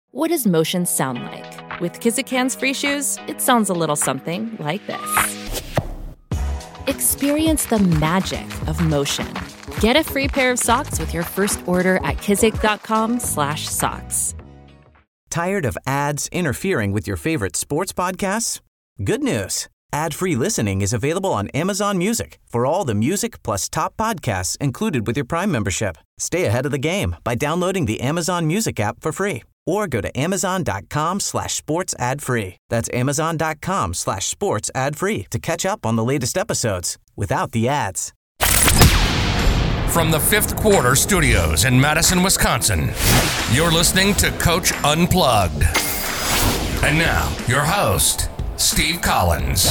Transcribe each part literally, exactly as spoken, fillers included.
What does motion sound like? With Kizik Hands Free Shoes, it sounds a little something like this. Experience the magic of motion. Get a free pair of socks with your first order at kizik.com slash socks. Tired of ads interfering with your favorite sports podcasts? Good news. Ad-free listening is available on Amazon Music for all the music plus top podcasts included with your Prime membership. Stay ahead of the game by downloading the Amazon Music app for free or go to amazon.com slash sports ad free. That's amazon.com slash sports ad free to catch up on the latest episodes without the ads. From the Fifth Quarter Studios in Madison, Wisconsin, you're listening to Coach Unplugged. And now, your host, Steve Collins.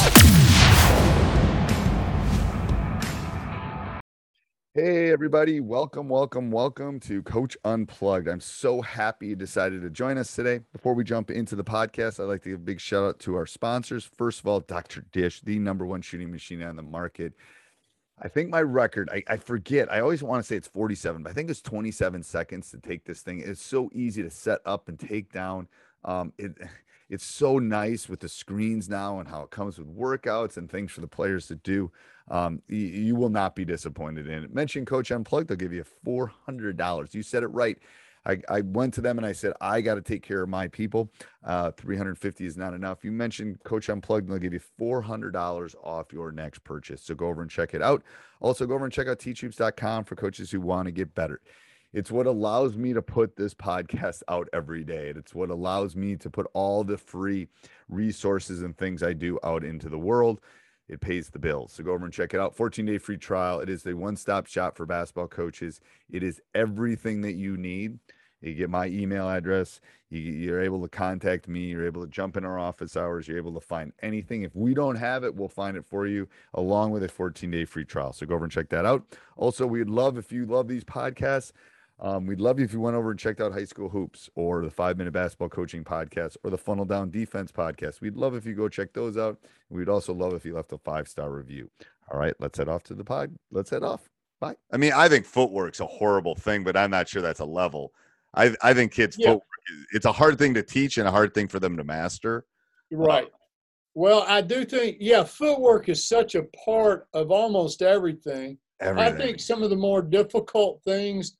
Hey, everybody. Welcome, welcome, welcome to Coach Unplugged. I'm so happy you decided to join us today. Before we jump into the podcast, I'd like to give a big shout out to our sponsors. First of all, Doctor Dish, the number one shooting machine on the market. I think my record, I, I forget, I always want to say it's forty-seven, but I think it's twenty-seven seconds to take this thing. It's so easy to set up and take down. Um, it It's so nice with the screens now and how it comes with workouts and things for the players to do. Um, you, you will not be disappointed in it. Mention Coach Unplugged, they'll give you four hundred dollars. You said it right. I, I went to them and I said, I got to take care of my people. Uh, three hundred fifty is not enough. You mentioned Coach Unplugged, and they'll give you four hundred dollars off your next purchase. So go over and check it out. Also, go over and check out teach hoops dot com for coaches who want to get better. It's what allows me to put this podcast out every day. It's what allows me to put all the free resources and things I do out into the world. It pays the bills. So go over and check it out. fourteen-day free trial. It is the one-stop shop for basketball coaches. It is everything that you need. You get my email address. You, you're able to contact me. You're able to jump in our office hours. You're able to find anything. If we don't have it, we'll find it for you along with a fourteen-day free trial. So go over and check that out. Also, we'd love if you love these podcasts. Um, we'd love you if you went over and checked out High School Hoops or the Five Minute Basketball Coaching Podcast or the Funnel Down Defense Podcast. We'd love if you go check those out. We'd also love if you left a five-star review. All right, let's head off to the pod. Let's head off. Bye. I mean, I think footwork's a horrible thing, but I'm not sure that's a level. I I think kids' yeah. footwork, it's a hard thing to teach and a hard thing for them to master. Right. Um, well, I do think, yeah, footwork is such a part of almost everything. everything. I think some of the more difficult things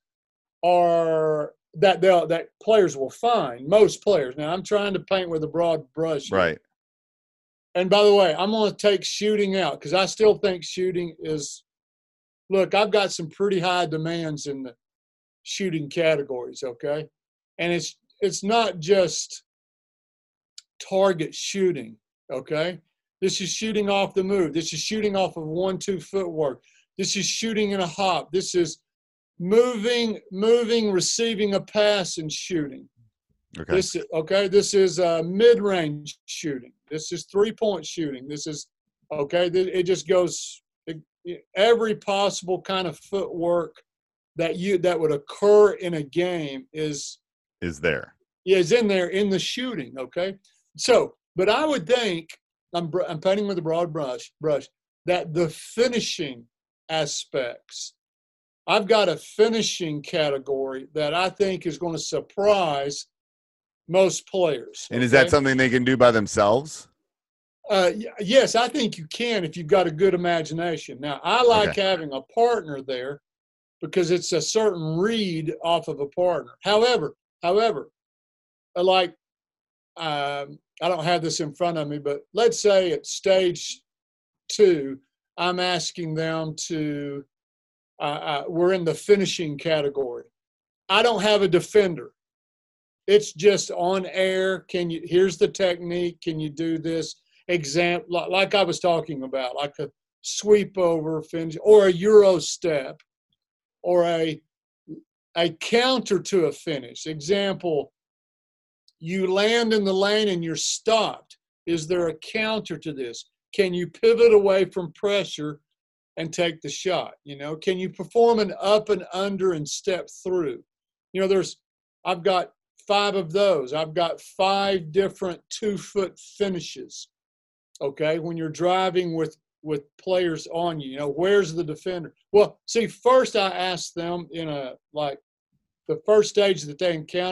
are that they'll that players will find, most players. Now, I'm trying to paint with a broad brush here. Right. And by the way, I'm going to take shooting out because I still think shooting is – look, I've got some pretty high demands in the shooting categories, okay? And it's it's not just target shooting, okay? This is shooting off the move. This is shooting off of one-two footwork. This is shooting in a hop. This is – Moving, moving, receiving a pass and shooting. Okay. This is okay. This is uh, mid-range shooting. This is three-point shooting. This is okay. It just goes it, every possible kind of footwork that you that would occur in a game is is there. Is in there in the shooting. Okay. So, but I would think I'm I'm painting with a broad brush brush that the finishing aspects. I've got a finishing category that I think is going to surprise most players. And okay? Is that something they can do by themselves? Uh, yes, I think you can if you've got a good imagination. Now, I like okay. having a partner there because it's a certain read off of a partner. However, however, like um, I don't have this in front of me, but let's say at stage two, I'm asking them to Uh, uh, we're in the finishing category. I don't have a defender. It's just on air. Can you? Here's the technique. Can you do this? Example, like I was talking about, like a sweep over finish, or a Euro step, or a a counter to a finish. Example: you land in the lane and you're stopped. Is there a counter to this? Can you pivot away from pressure and take the shot? You know, can you perform an up and under and step through? You know, there's, I've got five of those. I've got five different two-foot finishes, okay, when you're driving with, with players on you. You know, where's the defender? Well, see, first I asked them in a, like, the first stage that they encounter it,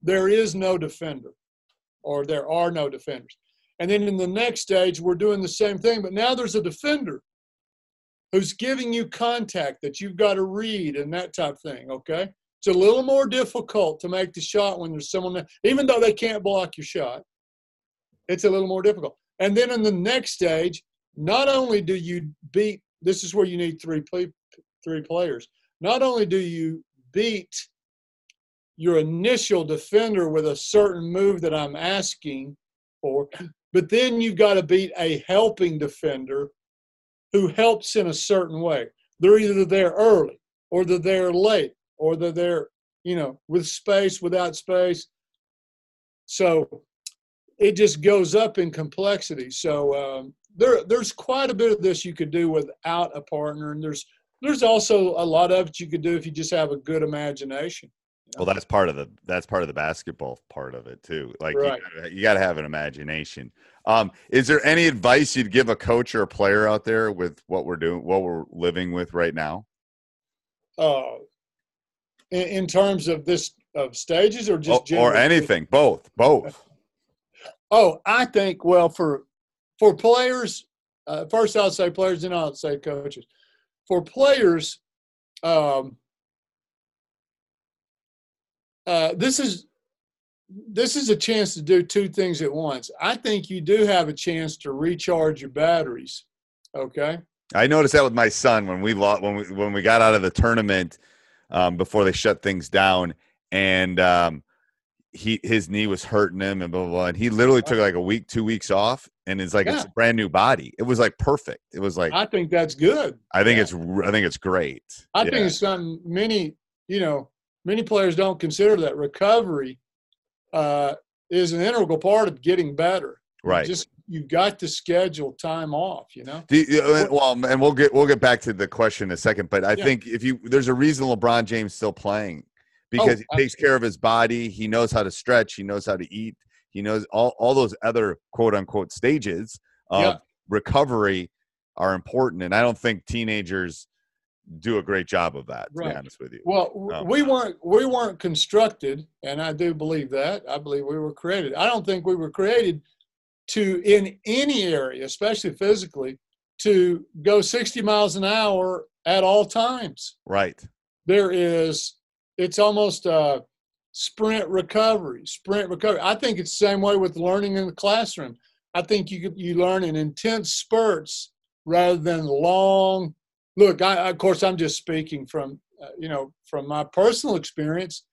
there is no defender, or there are no defenders. And then in the next stage, we're doing the same thing, but now there's a defender who's giving you contact that you've got to read and that type of thing, okay? It's a little more difficult to make the shot when there's someone there, even though they can't block your shot. It's a little more difficult. And then in the next stage, not only do you beat, this is where you need three play, three players. Not only do you beat your initial defender with a certain move that I'm asking for, but then you've got to beat a helping defender who helps in a certain way. They're either there early, or they're there late, or they're there, you know, with space, without space. So it just goes up in complexity. So um, there, there's quite a bit of this you could do without a partner, and there's there's also a lot of it you could do if you just have a good imagination. Well, that's part of the that's part of the basketball part of it too. Like right. you gotta, you got to have an imagination. Um, is there any advice you'd give a coach or a player out there with what we're doing, what we're living with right now? Uh, in, in terms of this of stages, or just oh, or anything, both, both. Oh, I think well for for players. Uh, first, I'll say players, and I'll say coaches. For players, um, uh, this is this is a chance to do two things at once. I think you do have a chance to recharge your batteries. Okay. I noticed that with my son when we lost, when we when we got out of the tournament um, before they shut things down, and um, he his knee was hurting him and blah blah blah. And he literally took like a week, two weeks off, and it's like yeah. it's a brand new body. It was like perfect. It was like I think that's good. I think yeah. it's I think it's great. I yeah. think it's something many you know many players don't consider that recovery uh, is an integral part of getting better. Right. You just you've got to schedule time off. You know. Do you, well, and we'll get we'll get back to the question in a second, but I yeah. think if you there's a reason LeBron James still playing. Because oh, he takes care of his body. He knows how to stretch. He knows how to eat. He knows all, all those other quote unquote stages of yeah. recovery are important. And I don't think teenagers do a great job of that, to right. be honest with you. Well, um, we weren't we weren't constructed, and I do believe that. I believe we were created. I don't think we were created to, in any area, especially physically, to go sixty miles an hour at all times. Right. There is It's almost a sprint recovery, sprint recovery. I think it's the same way with learning in the classroom. I think you you learn in intense spurts rather than long. Look, I, of course, I'm just speaking from, uh, you know, from my personal experience.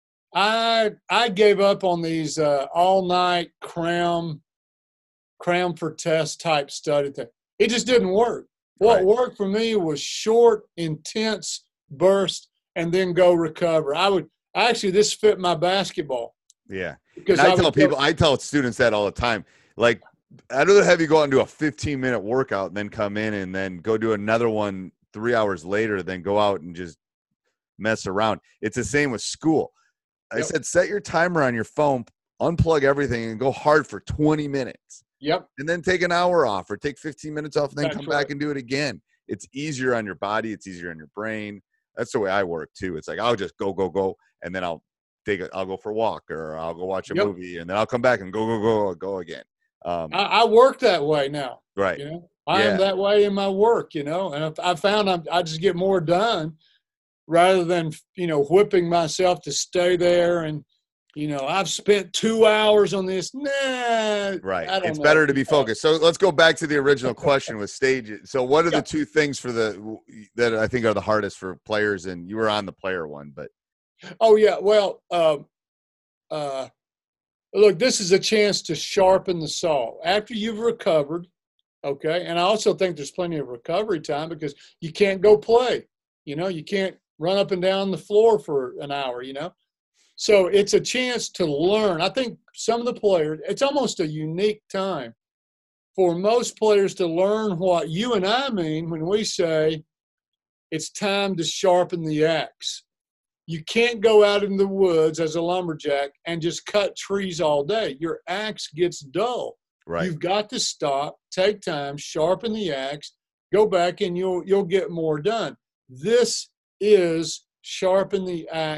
I I gave up on these uh, all-night cram, cram for test type study thing. It just didn't work. What right. worked for me was short, intense bursts, and then go recover. I would actually this fit my basketball. Yeah, because and I, I tell people, go, I tell students that all the time. Like, I'd rather have you go out and do a fifteen minute workout, and then come in and then go do another one three hours later, than go out and just mess around. It's the same with school. I yep. said, set your timer on your phone, unplug everything, and go hard for twenty minutes. Yep. And then take an hour off, or take fifteen minutes off, and then That's come right. back and do it again. It's easier on your body. It's easier on your brain. That's the way I work too. It's like, I'll just go, go, go. And then I'll take a, I'll go for a walk, or I'll go watch a yep. movie, and then I'll come back and go, go, go, go again. Um, I, I work that way now. right. You know, I yeah. am that way in my work, you know, and I, I found I'm, I just get more done rather than, you know, whipping myself to stay there. And, you know, I've spent two hours on this. Nah. Right. I don't It's know. better to be focused. So let's go back to the original question with stages. So what are yeah. the two things for the, that I think are the hardest for players? And you were on the player one, but. Oh yeah. Well, um, uh, look, this is a chance to sharpen the saw after you've recovered. Okay. And I also think there's plenty of recovery time, because you can't go play, you know, you can't run up and down the floor for an hour, you know? So it's a chance to learn. I think some of the players, it's almost a unique time for most players to learn what you and I mean when we say it's time to sharpen the axe. You can't go out in the woods as a lumberjack and just cut trees all day. Your axe gets dull. Right. You've got to stop, take time, sharpen the axe, go back, and you'll you'll get more done. This is sharpen the axe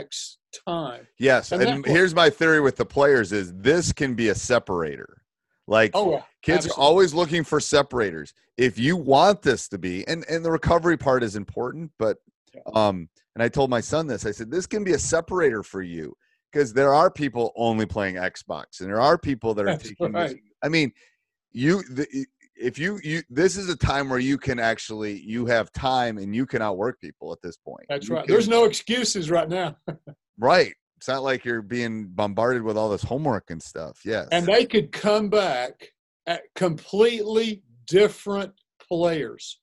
time. Yes. And, And that, here's my theory with the players is this can be a separator. Like oh, yeah, kids absolutely. are always looking for separators. If you want this to be, and, and the recovery part is important, but, um, and I told my son this, I said, this can be a separator for you because there are people only playing Xbox and there are people that are That's taking right. this. I mean, you, the, if you, you, this is a time where you can actually, you have time and you can outwork people at this point. That's you right. Can, There's no excuses right now. right. It's not like you're being bombarded with all this homework and stuff. Yes. And they could come back at completely different players.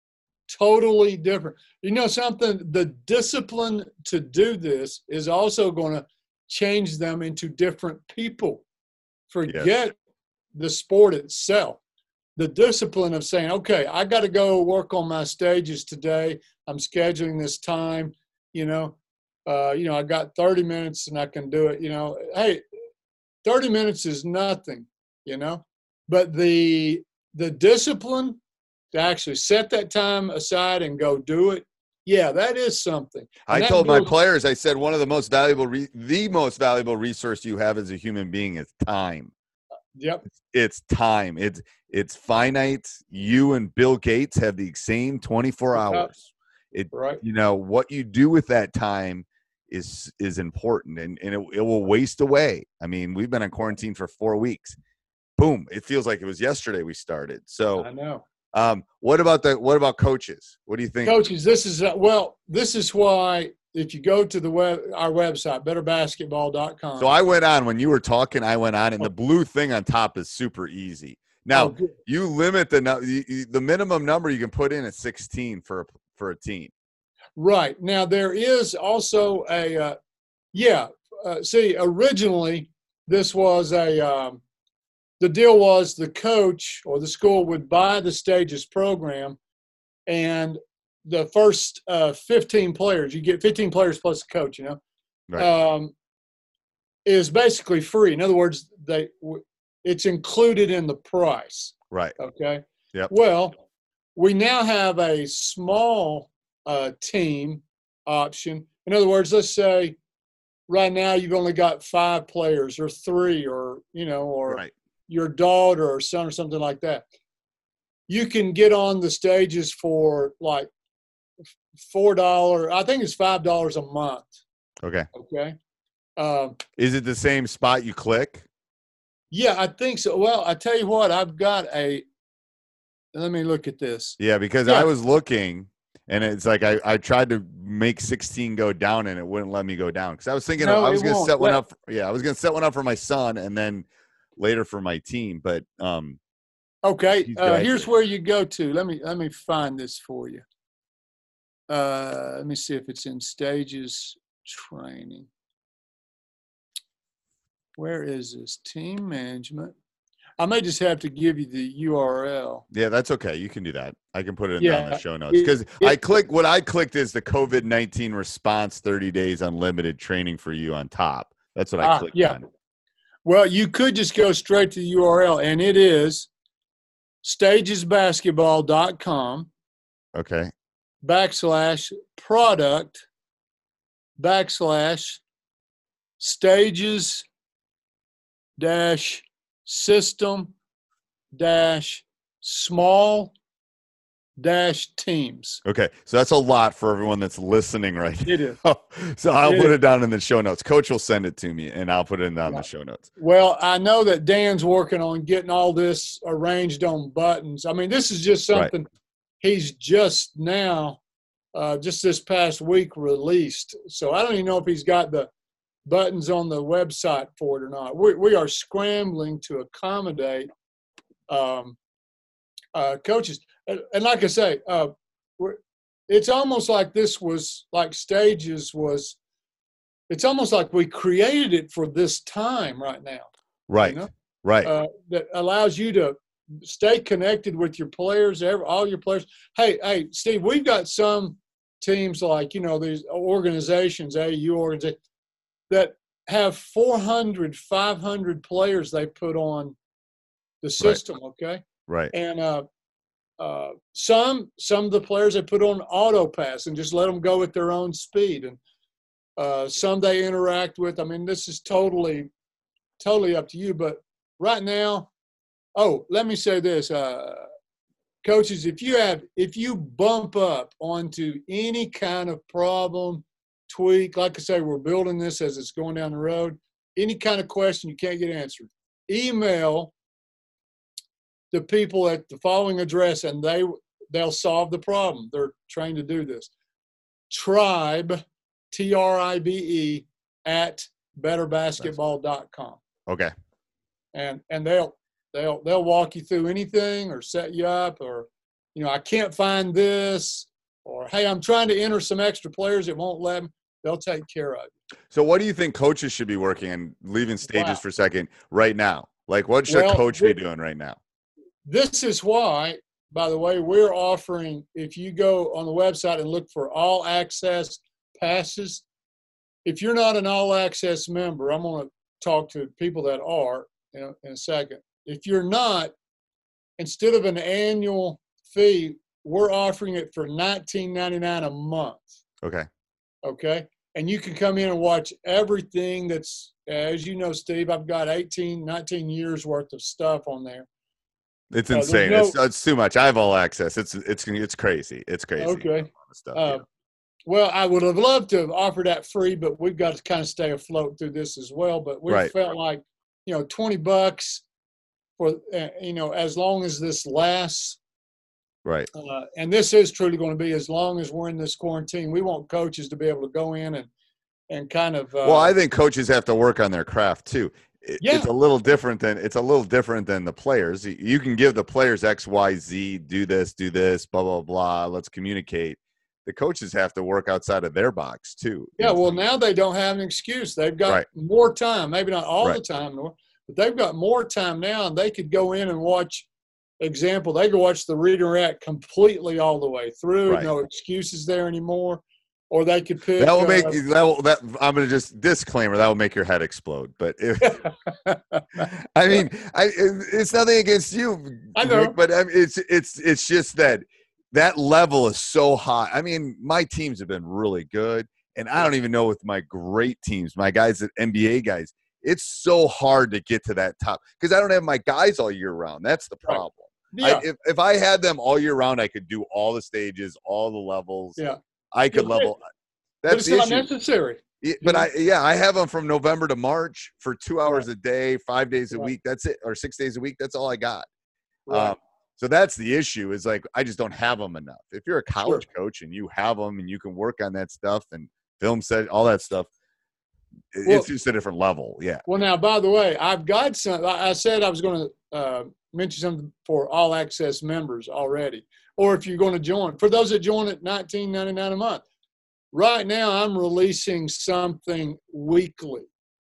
Totally different. You know something? The discipline to do this is also going to change them into different people. Forget Yes. the sport itself. The discipline of saying, okay, I got to go work on my stages today. I'm scheduling this time, you know. Uh, you know, I got thirty minutes and I can do it, you know. Hey, thirty minutes is nothing, you know. But the the discipline to actually set that time aside and go do it, yeah, that is something. And I that told my builds- players, I said, one of the most valuable, re- the most valuable resource you have as a human being is time. Yep. It's time. It's it's finite. You and Bill Gates have the same twenty-four hours. It, Right. you know, what you do with that time is is important, and, and it, it will waste away. I mean, we've been on quarantine for four weeks. Boom. It feels like it was yesterday we started. So I know. um, what about the what about coaches? What do you think? Coaches, this is uh, well, this is why if you go to the web our website, better basketball dot com. So I went on when you were talking, I went on, and the blue thing on top is super easy. Now, Oh, good. you limit the nu- you- you- the minimum number you can put in is sixteen for a, for a team. Right. Now, there is also a, uh, yeah, uh, see, originally this was a, um, the deal was the coach or the school would buy the Stages program, and the first uh, fifteen players, you get fifteen players plus a coach, you know, Right. um, is basically free. In other words, they it's included in the price. Right. Okay. Yep. Well, we now have a small uh, team option. In other words, let's say right now you've only got five players or three or, you know, or Right. your daughter or son or something like that. You can get on the Stages for like four dollars. I think it's five dollars a month. Okay. Okay. Um, Is it the same spot you click? yeah, I think so. Well, I tell you what, I've got a, let me look at this. Yeah, because Yeah. I was looking, and it's like I, I tried to make sixteen go down, and it wouldn't let me go down because I was thinking No, I was it going to won't. set one Let- up. For, yeah, I was going to set one up for my son, and then later for my team. But um, Okay, He's uh, got here's it. where you go to. Let me let me find this for you. Uh, let me see if it's in Stages training. Where is this? Team management. I may just have to give you the U R L. yeah, that's okay. You can do that. I can put it in Yeah, down the show notes it- because it- I click what I clicked is the COVID nineteen response thirty days unlimited training for you on top. That's what I Ah, clicked yeah. on. Well, you could just go straight to the U R L, and it is stages basketball dot com Okay. backslash product backslash stages dash system dash small dash teams. Okay. So that's a lot for everyone that's listening right It is. now. So I'll It put is. it down in the show notes. Coach will send it to me, and I'll put it in down in the Right. show notes. Well, I know that Dan's working on getting all this arranged on buttons. I mean, this is just Right. something he's just now, uh, just this past week released. So I don't even know if he's got the buttons on the website for it or not. We, we are scrambling to accommodate um, uh, coaches. And, and like I say, uh, we're, it's almost like this was like Stages was, it's almost like we created it for this time right now. Right. know? Right. Uh, that allows you to stay connected with your players, every, all your players. Hey, hey, Steve, we've got some teams like, you know, these organizations, A U organizations, that have four hundred, five hundred players they put on the system, okay? right. And uh, uh, some some of the players they put on auto pass and just let them go at their own speed. And Uh, some they interact with. I mean, this is totally, totally up to you. But right now, oh, let me say this, uh, coaches, if you have, if you bump up onto any kind of problem, tweak, like I say, we're building this as it's going down the road, any kind of question you can't get answered, email the people at the following address and they, they'll solve the problem. They're trained to do this. Tribe, T R I B E, at better basketball dot com. Okay. And and they'll they'll they'll walk you through anything or set you up, or, you know, I can't find this, or hey, I'm trying to enter some extra players, it won't let them. They'll take care of you. So what do you think coaches should be working on, leaving stages Wow. for a second, right now? Like, what should Well, a coach be th- doing right now? This is why, by the way, we're offering, if you go on the website and look for all access passes, if you're not an all access member, I'm going to talk to people that are in a, in a second. If you're not, instead of an annual fee, we're offering it for nineteen ninety-nine a month. Okay. Okay. And you can come in and watch everything that's, as you know, Steve, I've got eighteen, nineteen years worth of stuff on there. It's Uh, there's insane. no- it's, it's too much. I have all access. It's it's it's crazy. It's crazy. Okay. Stuff, Uh, yeah. Well, I would have loved to have offered that free, but we've got to kind of stay afloat through this as well. But we Right. felt like, you know, twenty bucks for, uh, you know, as long as this lasts. Right. Uh, and this is truly going to be as long as we're in this quarantine. We want coaches to be able to go in and, and kind of. Uh, Well, I think coaches have to work on their craft too. It, Yeah. It's a little different than it's a little different than the players. You can give the players X, Y, Z, do this, do this, blah, blah, blah. Let's communicate. The coaches have to work outside of their box too. Yeah, well, now they don't have an excuse. They've got Right. more time, maybe not all Right. the time, nor- but they've got more time now, and they could go in and watch. Example, they could watch the Read and React completely all the way through. Right. No excuses there anymore. Or they could pick. That will make uh, that will that I'm gonna just disclaimer that will make your head explode. But if, I mean, I it- it's nothing against you, I know. Rick, but I mean, it's it's it's just that that level is so high. I mean, my teams have been really good, and I don't even know with my great teams, my guys at N B A guys, it's so hard to get to that top because I don't have my guys all year round. That's the Right. problem. yeah, I, if if I had them all year round, I could do all the stages, all the levels. yeah. I could Yeah, level. But That's it's the not issue. necessary. Yeah, but I yeah, I have them from November to March for two hours a day, five days a Right. week. That's it, or six days a week. That's all I got. Right. Um, so that's the issue. Is like I just don't have them enough. If you're a college coach and you have them and you can work on that stuff and film set, all that stuff, it- Well- it's just a different level. Yeah. Well, now, by the way, I've got some. I I said I was going to uh, mention something for all access members already, or if you're going to join. For those that join at nineteen ninety-nine a month, right now I'm releasing something weekly,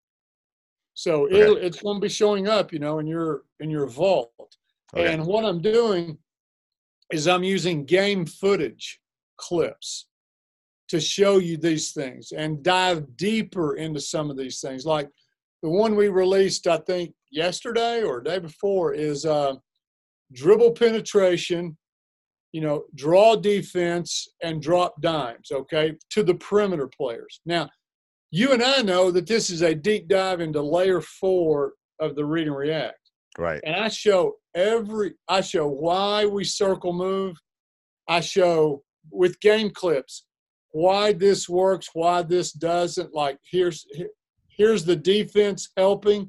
so Okay. it'll, it's going to be showing up, you know, in your in your vault. Okay. And what I'm doing is I'm using game footage clips to show you these things and dive deeper into some of these things. Like the one we released, I think, yesterday or day before is uh, dribble penetration, you know, draw defense and drop dimes, okay, to the perimeter players. Now, you and I know that this is a deep dive into layer four of the Read and React. Right. And I show every, I show why we circle move. I show with game clips why this works, why this doesn't. Like here's here, here's the defense helping.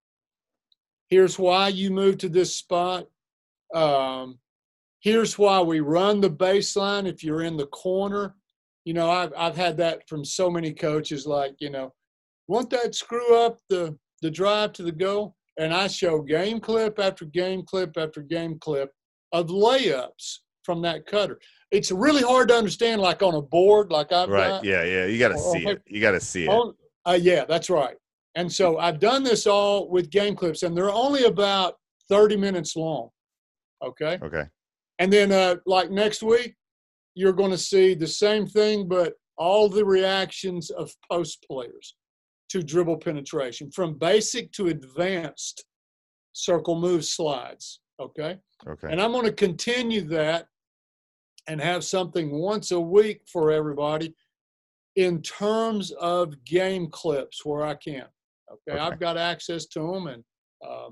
Here's why you move to this spot. Um, here's why we run the baseline if you're in the corner. You know, I've I've had that from so many coaches. Like, you know, won't that screw up the the drive to the goal? And I show game clip after game clip after game clip of layups from that cutter. It's really hard to understand, like on a board, like I've Right. got. Yeah. Yeah. You got to Or- see or- it. You got to see it. On, uh, yeah, that's right. And so I've done this all with game clips, and they're only about thirty minutes long. Okay. Okay. And then, uh, like next week, you're going to see the same thing, but all the reactions of post players to dribble penetration, from basic to advanced circle move slides. Okay. Okay. And I'm going to continue that and have something once a week for everybody. in terms of game clips where I can. Okay, Okay. I've got access to them, and uh,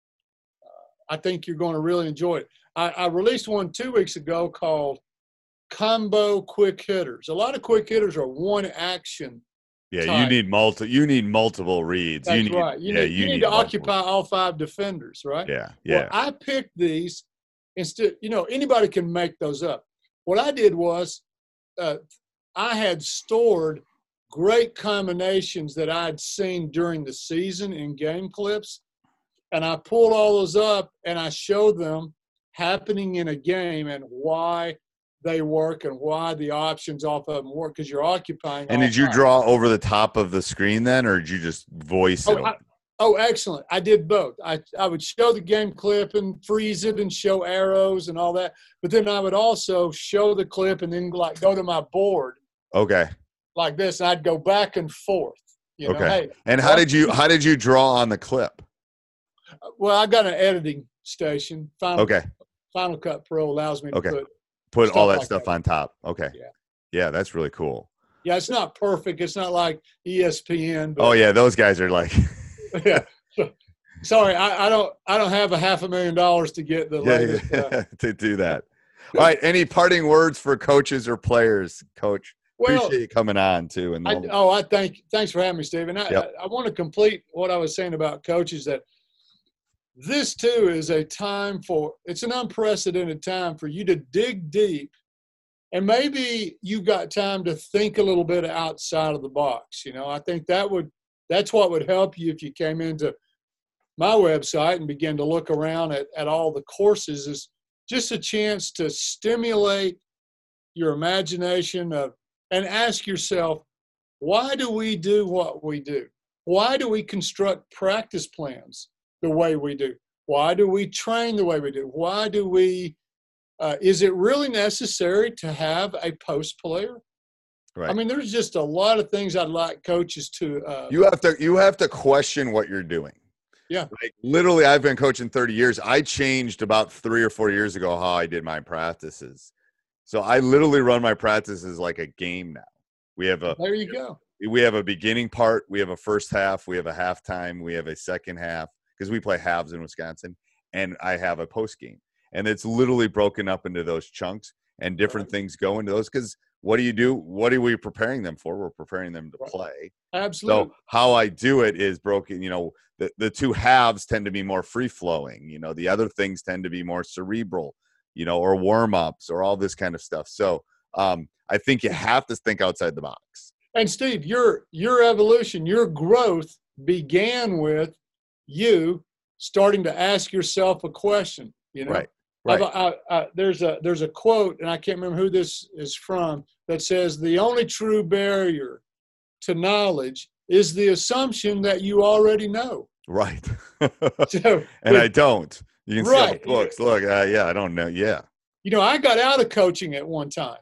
I think you're going to really enjoy it. I, I released one two weeks ago called Combo Quick Hitters. A lot of quick hitters are one action. Yeah, type. you need multi. You need multiple reads. That's you need, right. You yeah, need, you, you need, need to multiple. occupy all five defenders, right? Yeah, yeah. Well, I picked these instead. You know, anybody can make those up. What I did was, uh, I had stored great combinations that I'd seen during the season in game clips, and I pulled all those up and I showed them happening in a game and why they work and why the options off of them work, because you're occupying. And all did you five. draw over the top of the screen then, or did you just voice Oh, it? I, oh, excellent. I did both. I, I would show the game clip and freeze it and show arrows and all that. But then I would also show the clip and then like go to my board Okay. like this. And I'd go back and forth. You know, Okay. hey, And how what- did you how did you draw on the clip? Well, I got an editing station. Final, Okay. Final Cut Pro allows me to Okay. put. Put all Stuff that like stuff that. on top. Okay. Yeah. Yeah, that's really cool. Yeah, it's not perfect. It's not like E S P N. But, Oh yeah, those guys are like yeah. Sorry, I, I don't. I don't have a half a million dollars to get the yeah, latest. Uh, yeah, to do that. All right. Any parting words for coaches or players, Coach? well, Appreciate you coming on too. And I, oh, I thank. Thanks for having me, Stephen. I, Yep. I, I want to complete what I was saying about coaches. That this too is a time for. It's an unprecedented time for you to dig deep, and maybe you got time to think a little bit outside of the box. You know, I think that would. That's what would help you if you came into my website and began to look around at, at all the courses. Is just a chance to stimulate your imagination of, and ask yourself, why do we do what we do? Why do we construct practice plans the way we do? Why do we train the way we do? Why do we, uh, is it really necessary to have a post player? Right. I mean, there's just a lot of things I'd like coaches to. Uh, You have to you have to question what you're doing. Yeah. Like literally, I've been coaching thirty years. I changed about three or four years ago how I did my practices. So I literally run my practices like a game now. We have a there you go. we have a beginning part, we have a first half, we have a halftime, we have a second half because we play halves in Wisconsin, and I have a post game. And it's literally broken up into those chunks, and different Right. things go into those because what do you do? What are we preparing them for? We're preparing them to Right. play. Absolutely. So how I do it is broken, you know, the, the two halves tend to be more free flowing, you know, the other things tend to be more cerebral, you know, or warm ups or all this kind of stuff. So um, I think you have to think outside the box. And Steve, your your evolution, your growth began with you starting to ask yourself a question. You know, Right. Right. I, I, I, there's a there's a quote, and I can't remember who this is from, that says the only true barrier to knowledge is the assumption that you already know. Right. So, And I don't. You can see all the Right. books. Look, uh, yeah, I don't know. Yeah. you know, I got out of coaching at one time.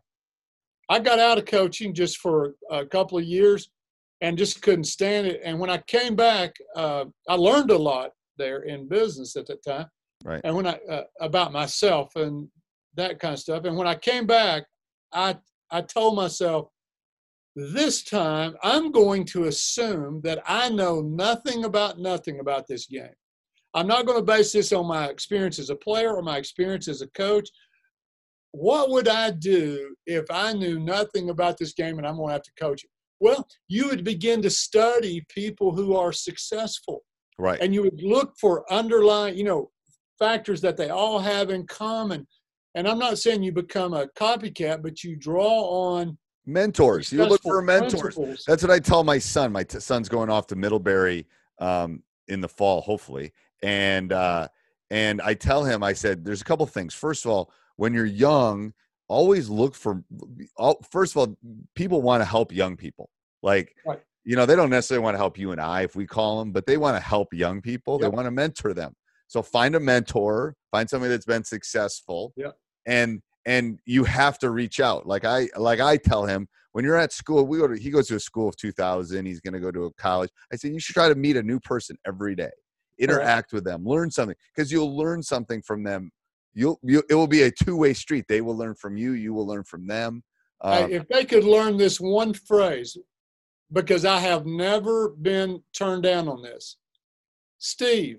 I got out of coaching just for a couple of years and just couldn't stand it. And when I came back, uh, I learned a lot there in business at that time. Right. And when I, uh, about myself and that kind of stuff. And when I came back, I, I told myself, this time I'm going to assume that I know nothing about nothing about this game. I'm not going to base this on my experience as a player or my experience as a coach. What would I do if I knew nothing about this game and I'm going to have to coach it? Well, you would begin to study people who are successful. Right. And you would look for underlying, you know, factors that they all have in common. And I'm not saying you become a copycat, but you draw on Mentors. You look for successful mentors. principles. That's what I tell my son. My t- son's going off to Middlebury um, in the fall, hopefully. And uh, and I tell him, I said, there's a couple things. First of all, when you're young, always look for, all, first of all, people want to help young people. Like, Right. you know, they don't necessarily want to help you and I, if we call them, but they want to help young people. They Yep. want to mentor them. So find a mentor, find somebody that's been successful. Yep. And and you have to reach out. Like I like I tell him, when you're at school, we go to he goes to a school of two thousand, he's going to go to a college. I say you should try to meet a new person every day. Interact with them, learn something, because you'll learn something from them. You'll you it will be a two-way street. They will learn from you, you will learn from them. Um, Hey, if they could learn this one phrase, because I have never been turned down on this. Steve,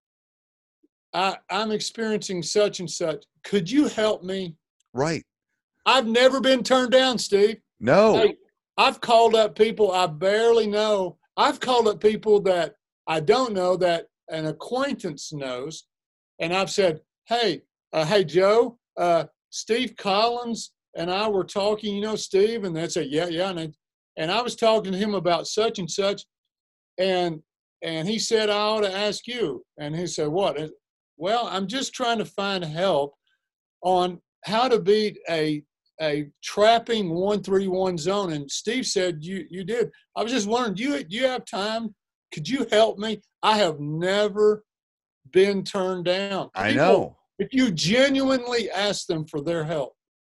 I, I'm experiencing such and such. Could you help me? right. I've never been turned down, Steve. No. Hey, I've called up people I barely know. I've called up people that I don't know that an acquaintance knows. And I've said, hey, uh, hey, Joe, uh, Steve Collins and I were talking, you know, Steve, and they say, yeah, yeah. And, I, and I was talking to him about such and such. And, and he said, I ought to ask you. And he said, what? And, well, I'm just trying to find help on how to beat a, a trapping one three one zone. And Steve said, you, you did. I was just wondering, do you, do you have time? Could you help me? I have never been turned down. I People, know. if you genuinely ask them for their help,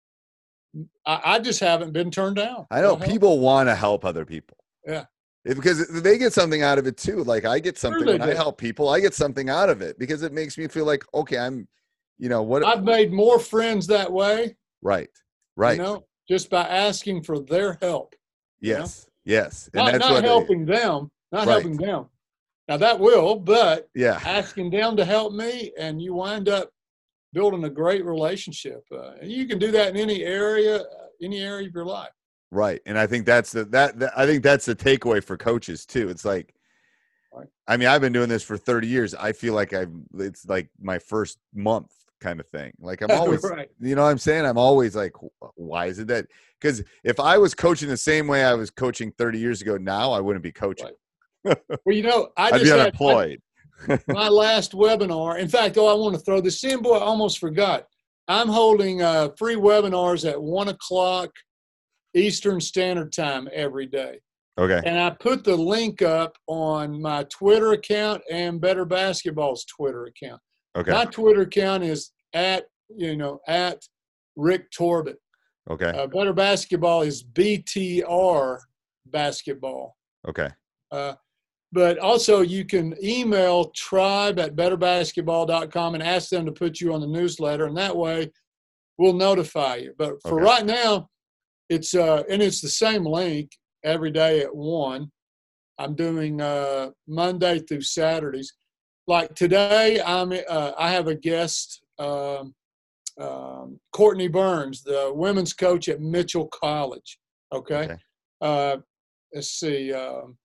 I, I just haven't been turned down. I know They'll help. people want to help other people. Yeah. It- because they get something out of it too. Like I get something they when I do. help people, I get something out of it because it makes me feel like, okay, I'm, you know, what, I've made more friends that way. right, right. You know, just by asking for their help. Yes, yes. And Not, that's not what, helping them, not Right. helping them. Now that will, but yeah, asking them to help me, and you wind up building a great relationship. Uh, and you can do that in any area, uh, any area of your life. right. And I think that's the, that, that, I think that's the takeaway for coaches too. It's like, Right. I mean, I've been doing this for thirty years. I feel like I've, it's like my first month kind of thing. Like I'm always, Right. you know what I'm saying? I'm always like, why is it that? Because if I was coaching the same way I was coaching thirty years ago now, I wouldn't be coaching. Right. Well, you know, I I'd just be had unemployed. my, my last webinar. In fact, oh, I want to throw this in. Boy, I almost forgot. I'm holding uh, free webinars at one o'clock Eastern Standard Time every day. Okay. And I put the link up on my Twitter account and Better Basketball's Twitter account. Okay. My Twitter account is at, you know, at Rick Torbett. Okay. Uh, Better Basketball is B T R Basketball. Okay. Uh, but also you can email tribe at better basketball dot com and ask them to put you on the newsletter. And that way we'll notify you. But for Okay. right now, it's uh, and it's the same link every day at one. I'm doing uh, Monday through Saturdays. Like today, I'm uh, I have a guest, um, um, Courtney Burns, the women's coach at Mitchell College. Okay, Okay. Uh, let's see. Um,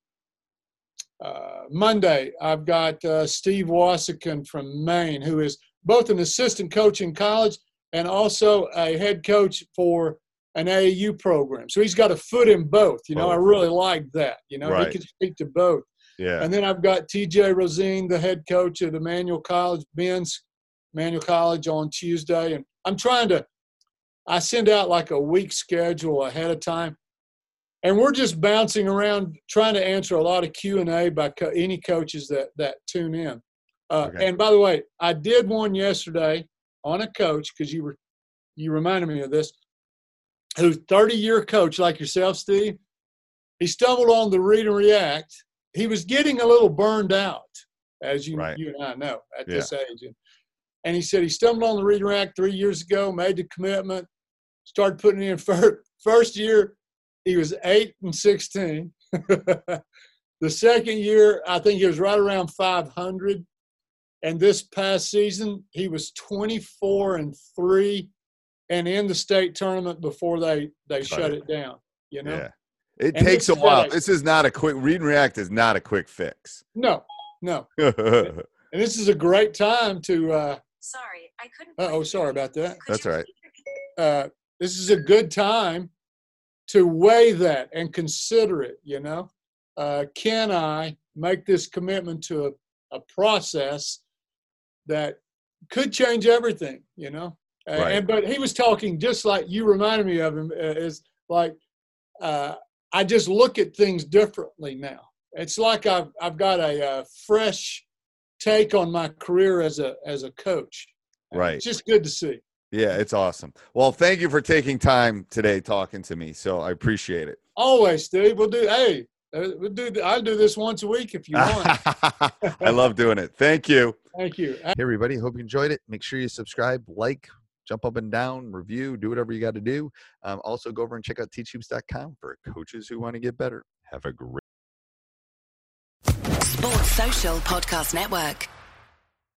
uh, Monday, I've got uh, Steve Wassican from Maine, who is both an assistant coach in college and also a head coach for an A A U program. So he's got a foot in both. You know, Both. I really like that. You know, Right. he can speak to both. Yeah. And then I've got T J Rosine, the head coach at Emmanuel College, men's Emmanuel College on Tuesday. And I'm trying to, I send out like a week schedule ahead of time. And we're just bouncing around trying to answer a lot of Q and A by co- any coaches that, that tune in. Uh, Okay. And by the way, I did one yesterday on a coach, because you were you reminded me of this, who's thirty-year coach like yourself, Steve. He stumbled on the Read and React. He was getting a little burned out, as you, Right. you and I know, at Yeah. this age. And, and he said he stumbled on the Read and React three years ago, made the commitment, started putting in first, first year, he was eight and sixteen. The second year, I think he was right around five hundred. And this past season, he was twenty-four and three and in the state tournament before they, they Got shut it. it down, you know? Yeah. It And takes this a is while. a- This is not a quick read and react is not a quick fix. No, no. That's And this is a great time to, uh, Sorry, I couldn't. uh-oh, sorry about that. Could you all right. repeat Uh, this is a good time to weigh that and consider it, you know? Uh, can I make this commitment to a, a process that could change everything, you know? Uh, Right. And but he was talking just like you reminded me of him, uh, is like uh, I just look at things differently now. It's like I've I've got a, uh fresh take on my career as a as a coach. And Right. It's just good to see. Yeah, it's awesome. Well, thank you for taking time today talking to me. So I appreciate it. Always, Steve. We'll do. Hey, uh, we'll do. I'll do this once a week if you want. I love doing it. Thank you. Thank you. Hey, everybody. Hope you enjoyed it. Make sure you subscribe, like, jump up and down, review, do whatever you got to do. Um, also, go over and check out teach hoops dot com for coaches who want to get better. Have a great Sports Social Podcast Network.